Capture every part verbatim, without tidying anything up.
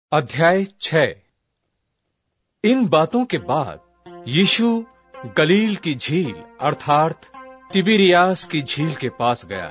अध्याय छह। इन बातों के बाद यीशु गलील की झील अर्थात तिबिरियास की झील के पास गया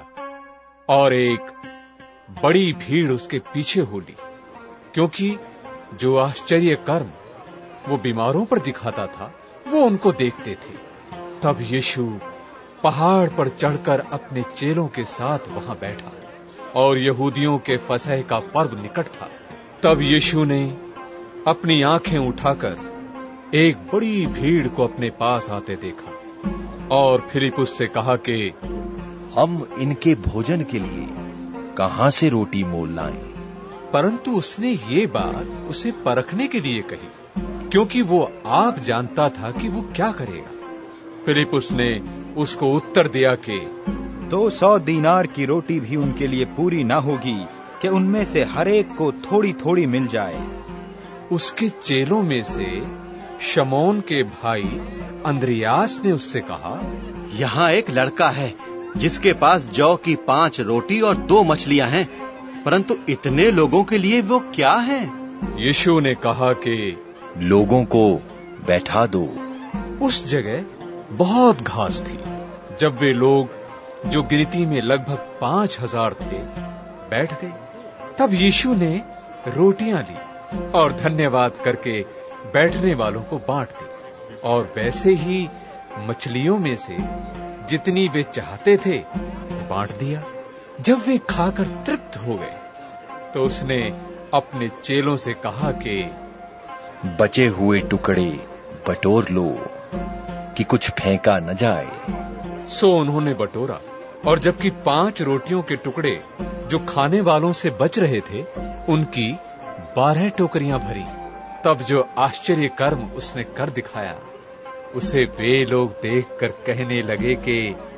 और एक बड़ी भीड़ उसके पीछे हो ली, क्योंकि जो आश्चर्य कर्म वो बीमारों पर दिखाता था वो उनको देखते थे। तब यीशु पहाड़ पर चढ़कर अपने चेलों के साथ वहां बैठा और यहूदियों के फसह का पर्व निकट था। तब यीशु ने अपनी आंखें उठाकर एक बड़ी भीड़ को अपने पास आते देखा और फिलिप्पुस से कहा कि हम इनके भोजन के लिए कहां से रोटी मोल लाएं? परंतु उसने ये बात उसे परखने के लिए कही, क्योंकि वो आप जानता था कि वो क्या करेगा। फिलिप्पुस ने उसको उत्तर दिया कि दो सौ दीनार की रोटी भी उनके लिए पूरी ना होगी कि उनमें से हर एक को थोड़ी थोड़ी मिल जाए। उसके चेलों में से शमौन के भाई अंद्रियास ने उससे कहा, यहाँ एक लड़का है जिसके पास जौ की पांच रोटी और दो मछलियां हैं, परंतु इतने लोगों के लिए वो क्या है? यीशु ने कहा कि लोगों को बैठा दो। उस जगह बहुत घास थी। जब वे लोग, जो गिनती में लगभग पांच हजार थे, बैठ गए, तब यीशु ने रोटियां ली और धन्यवाद करके बैठने वालों को बांट दी, और वैसे ही मछलियों में से जितनी वे चाहते थे बांट दिया। जब वे खाकर तृप्त हो गए तो उसने अपने चेलों से कहा कि बचे हुए टुकड़े बटोर लो कि कुछ फेंका न जाए। सो उन्होंने बटोरा, और जबकि पांच रोटियों के टुकड़े जो खाने वालों से बच रहे थे, उनकी बारह टोकरियां भरी। तब जो आश्चर्य कर्म उसने कर दिखाया उसे वे लोग देखकर कहने लगे कि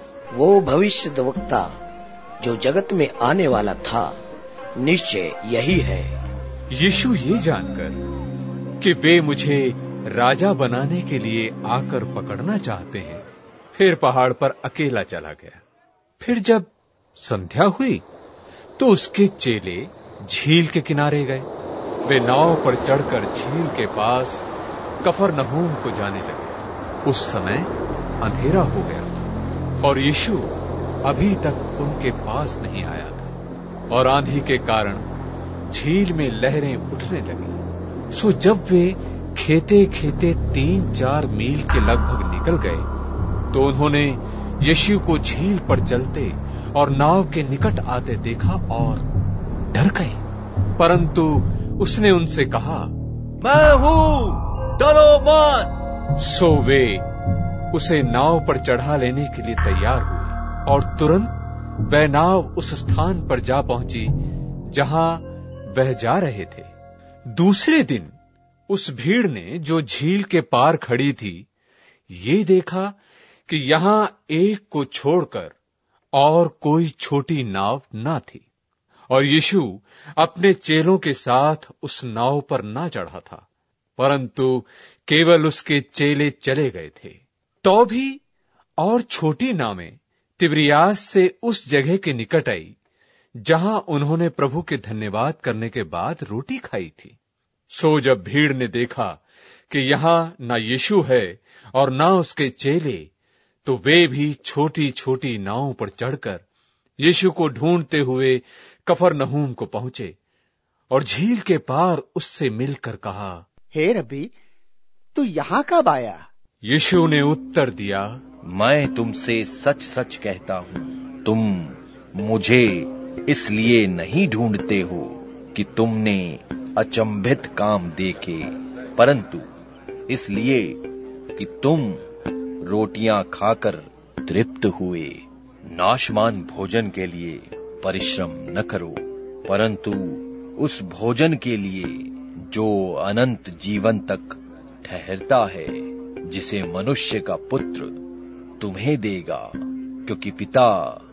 वो भविष्यद्वक्ता जो जगत में आने वाला था निश्चय यही है। यीशु ये जानकर कि वे मुझे राजा बनाने के लिए आकर पकड़ना चाहते हैं, फिर पहाड़ पर अकेला चला गया। फिर जब संध्या हुई तो उसके चेले झील के किनारे गए। वे नाव पर चढ़कर झील के पास कफरनहूम को जाने लगे। उस समय अंधेरा हो गया था और यीशु अभी तक उनके पास नहीं आया था, और आंधी के कारण झील में लहरें उठने लगी। सो जब वे खेते खेते तीन चार मील के लगभग निकल गए तो उन्होंने यीशु को झील पर चलते और नाव के निकट आते देखा और डर गए। परंतु उसने उनसे कहा, मैं हूँ, डरो मत। सो वे उसे नाव पर चढ़ा लेने के लिए तैयार हुए, और तुरंत वह नाव उस स्थान पर जा पहुंची जहां वह जा रहे थे। दूसरे दिन उस भीड़ ने, जो झील के पार खड़ी थी, ये देखा कि यहां एक को छोड़कर और कोई छोटी नाव ना थी, और यीशु अपने चेलों के साथ उस नाव पर ना चढ़ा था, परंतु केवल उसके चेले चले गए थे। तो भी और छोटी नावें तिबिरियास से उस जगह के निकट आई जहां उन्होंने प्रभु के धन्यवाद करने के बाद रोटी खाई थी। सो जब भीड़ ने देखा कि यहां ना यीशु है और ना उसके चेले, तो वे भी छोटी छोटी नावों पर चढ़कर यीशु को ढूंढते हुए कफरनहूम को पहुंचे और झील के पार उससे मिलकर कहा, हे रब्बी, तू यहाँ कब आया? यीशु ने उत्तर दिया, मैं तुमसे सच सच कहता हूँ, तुम मुझे इसलिए नहीं ढूंढते हो कि तुमने अचंभित काम देखे, परंतु इसलिए कि तुम रोटियां खाकर तृप्त हुए। नाशमान भोजन के लिए परिश्रम न करो, परंतु उस भोजन के लिए जो अनंत जीवन तक ठहरता है, जिसे मनुष्य का पुत्र तुम्हें देगा, क्योंकि पिता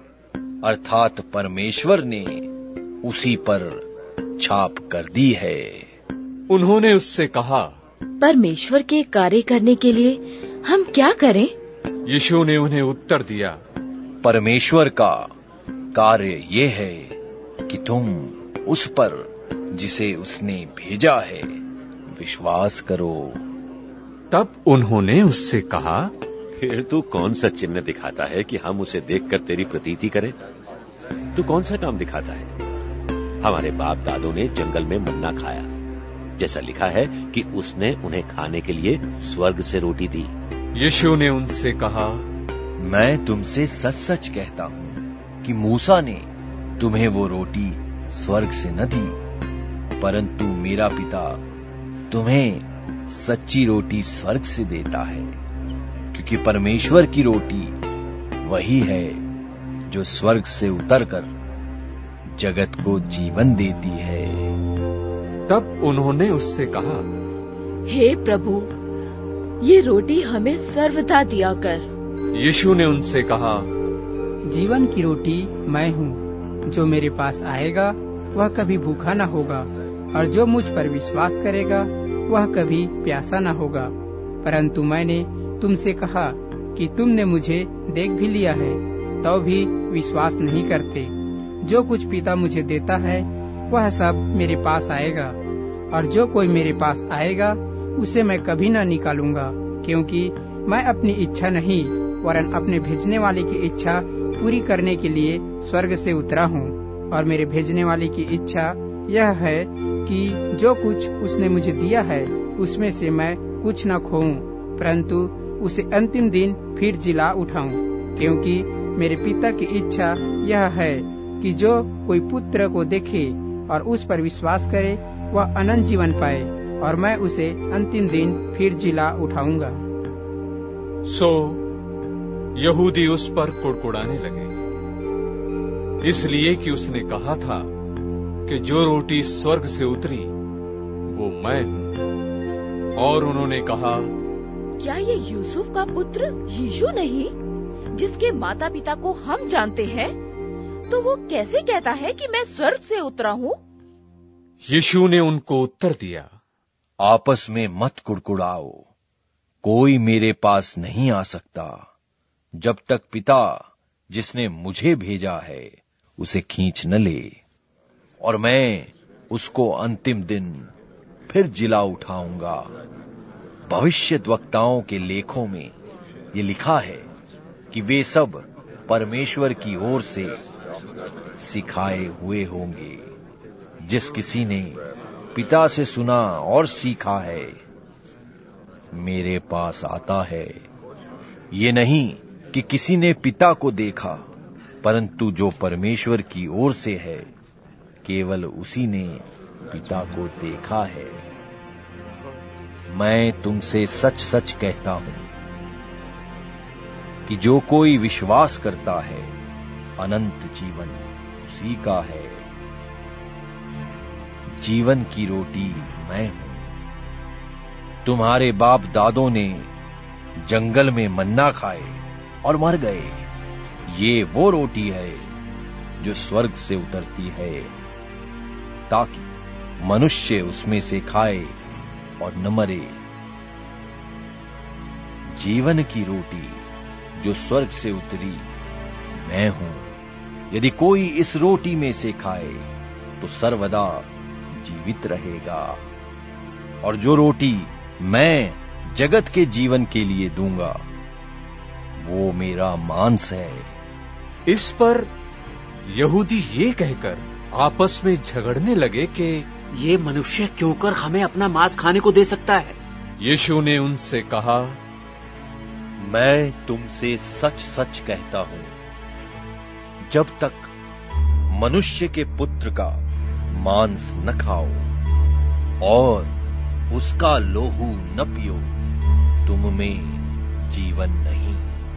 अर्थात परमेश्वर ने उसी पर छाप कर दी है। उन्होंने उससे कहा, परमेश्वर के कार्य करने के लिए हम क्या करें? यीशु ने उन्हें उत्तर दिया, परमेश्वर का कार्य ये है कि तुम उस पर जिसे उसने भेजा है विश्वास करो। तब उन्होंने उससे कहा, फिर तू कौन सा चिन्ह दिखाता है कि हम उसे देखकर तेरी प्रतीति करें? तू कौन सा काम दिखाता है? हमारे बाप दादों ने जंगल में मन्ना खाया, जैसा लिखा है कि उसने उन्हें खाने के लिए स्वर्ग से रोटी दी। यीशु ने उनसे कहा, मैं तुमसे सच सच कहता हूं कि मूसा ने तुम्हें वो रोटी स्वर्ग से न दी, परंतु मेरा पिता तुम्हें सच्ची रोटी स्वर्ग से देता है, क्योंकि परमेश्वर की रोटी वही है जो स्वर्ग से उतरकर जगत को जीवन देती है। तब उन्होंने उससे कहा, हे प्रभु, ये रोटी हमें सर्वदा दिया कर। यीशु ने उनसे कहा, जीवन की रोटी मैं हूँ। जो मेरे पास आएगा वह कभी भूखा न होगा, और जो मुझ पर विश्वास करेगा वह कभी प्यासा न होगा। परंतु मैंने तुमसे कहा कि तुमने मुझे देख भी लिया है, तो भी विश्वास नहीं करते। जो कुछ पिता मुझे देता है वह सब मेरे पास आएगा, और जो कोई मेरे पास आएगा उसे मैं कभी न निकालूंगा, क्योंकि मैं अपनी इच्छा नहीं वरन अपने भेजने वाले की इच्छा पूरी करने के लिए स्वर्ग से उतरा हूँ। और मेरे भेजने वाले की इच्छा यह है कि जो कुछ उसने मुझे दिया है उसमें से मैं कुछ न खोऊं, परंतु उसे अंतिम दिन फिर जिला उठाऊं, क्योंकि मेरे पिता की इच्छा यह है कि जो कोई पुत्र को देखे और उस पर विश्वास करे वह अनंत जीवन पाए, और मैं उसे अंतिम दिन फिर जिला उठाऊंगा। सो यहूदी उस पर कुड़कुड़ाने लगे, इसलिए कि उसने कहा था कि जो रोटी स्वर्ग से उतरी वो मैं हूं। और उन्होंने कहा, क्या ये यूसुफ का पुत्र यीशु नहीं, जिसके माता पिता को हम जानते हैं? तो वो कैसे कहता है कि मैं स्वर्ग से उतरा हूँ? यीशु ने उनको उत्तर दिया, आपस में मत कुड़कुड़ाओ। कोई मेरे पास नहीं आ सकता जब तक पिता जिसने मुझे भेजा है उसे खींच न ले, और मैं उसको अंतिम दिन फिर जिला उठाऊंगा। भविष्यद्वक्ताओं के लेखों में ये लिखा है कि वे सब परमेश्वर की ओर से सिखाए हुए होंगे। जिस किसी ने पिता से सुना और सीखा है मेरे पास आता है। ये नहीं कि किसी ने पिता को देखा, परंतु जो परमेश्वर की ओर से है केवल उसी ने पिता को देखा है। मैं तुमसे सच सच कहता हूं कि जो कोई विश्वास करता है अनंत जीवन उसी का है। जीवन की रोटी मैं हूं। तुम्हारे बाप दादों ने जंगल में मन्ना खाए और मर गए। ये वो रोटी है जो स्वर्ग से उतरती है, ताकि मनुष्य उसमें से खाए और न मरे। जीवन की रोटी जो स्वर्ग से उतरी मैं हूं। यदि कोई इस रोटी में से खाए तो सर्वदा जीवित रहेगा, और जो रोटी मैं जगत के जीवन के लिए दूंगा वो मेरा मांस है। इस पर यहूदी ये कहकर आपस में झगड़ने लगे कि ये मनुष्य क्यों कर हमें अपना मांस खाने को दे सकता है? यीशु ने उनसे कहा, मैं तुमसे सच सच कहता हूं, जब तक मनुष्य के पुत्र का मांस न खाओ और उसका लोहू न पियो तुम में जीवन नहीं।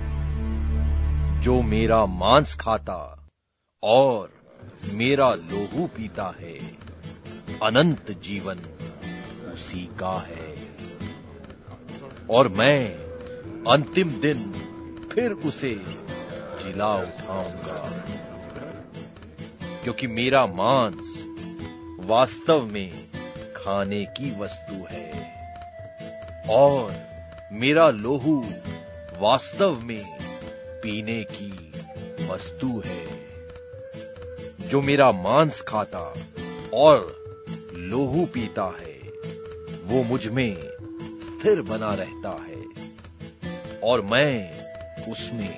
जो मेरा मांस खाता और मेरा लोहू पीता है अनंत जीवन उसी का है, और मैं अंतिम दिन फिर उसे जिला उठाऊंगा। क्योंकि मेरा मांस वास्तव में खाने की वस्तु है और मेरा लोहू वास्तव में पीने की वस्तु है। जो मेरा मांस खाता और लोहू पीता है, वो मुझ में स्थिर बना रहता है और मैं उसमें।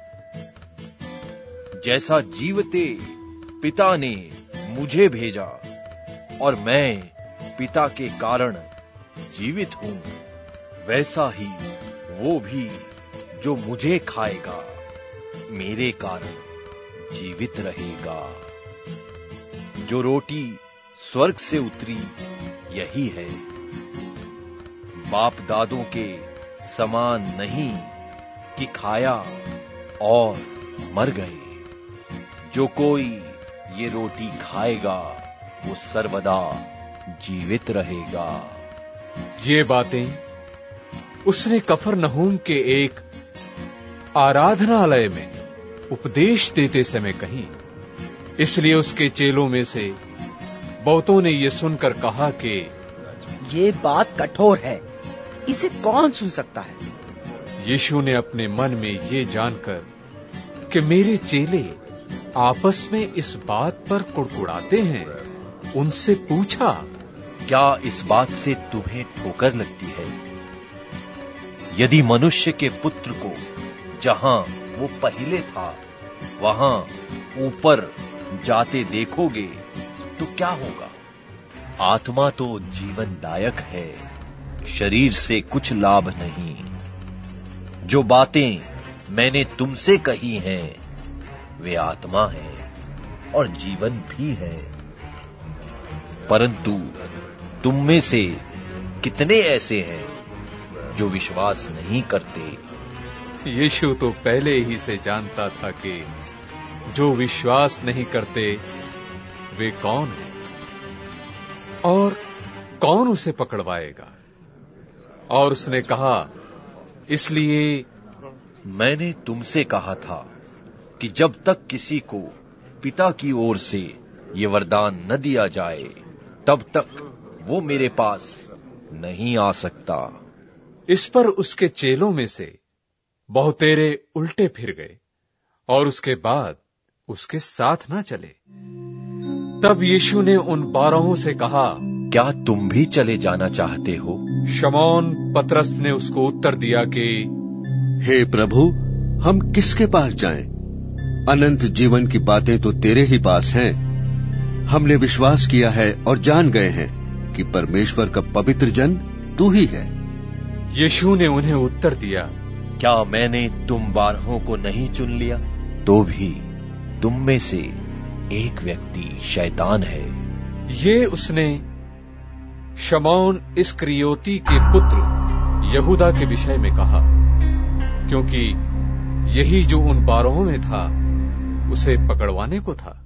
जैसा जीवते पिता ने मुझे भेजा और मैं पिता के कारण जीवित हूं, वैसा ही वो भी जो मुझे खाएगा मेरे कारण जीवित रहेगा। जो रोटी स्वर्ग से उतरी यही है, बाप दादों के समान नहीं कि खाया और मर गए। जो कोई ये रोटी खाएगा वो सर्वदा जीवित रहेगा। ये बातें उसने कफरनहूम के एक आराधनालय में उपदेश देते समय कही। इसलिए उसके चेलों में से बहुतों ने यह सुनकर कहा कि ये बात कठोर है, इसे कौन सुन सकता है। यीशु ने अपने मन में ये जानकर कि मेरे चेले आपस में इस बात पर कुड़कुड़ाते हैं, उनसे पूछा, क्या इस बात से तुम्हें ठोकर लगती है? यदि मनुष्य के पुत्र को जहां वो पहले था वहां ऊपर जाते देखोगे तो क्या होगा? आत्मा तो जीवनदायक है, शरीर से कुछ लाभ नहीं। जो बातें मैंने तुमसे कही हैं वे आत्मा है और जीवन भी है। परंतु तुम में से कितने ऐसे हैं जो विश्वास नहीं करते? यीशु तो पहले ही से जानता था कि जो विश्वास नहीं करते वे कौन हैं और कौन उसे पकड़वाएगा। और उसने कहा, इसलिए मैंने तुमसे कहा था कि जब तक किसी को पिता की ओर से ये वरदान न दिया जाए तब तक वो मेरे पास नहीं आ सकता। इस पर उसके चेलों में से बहुतेरे उल्टे फिर गए और उसके बाद उसके साथ ना चले। तब यीशु ने उन बारहों से कहा, क्या तुम भी चले जाना चाहते हो? शमौन पतरस ने उसको उत्तर दिया कि हे प्रभु, हम किसके पास जाएं? अनंत जीवन की बातें तो तेरे ही पास हैं। हमने विश्वास किया है और जान गए हैं कि परमेश्वर का पवित्र जन तू ही है। यीशु ने उन्हें उत्तर दिया, क्या मैंने तुम बारहों को नहीं चुन लिया? तो भी तुम में से एक व्यक्ति शैतान है। ये उसने शमौन इस्करियोती के पुत्र यहूदा के विषय में कहा, क्योंकि यही जो उन बारहों में था उसे पकड़वाने को था।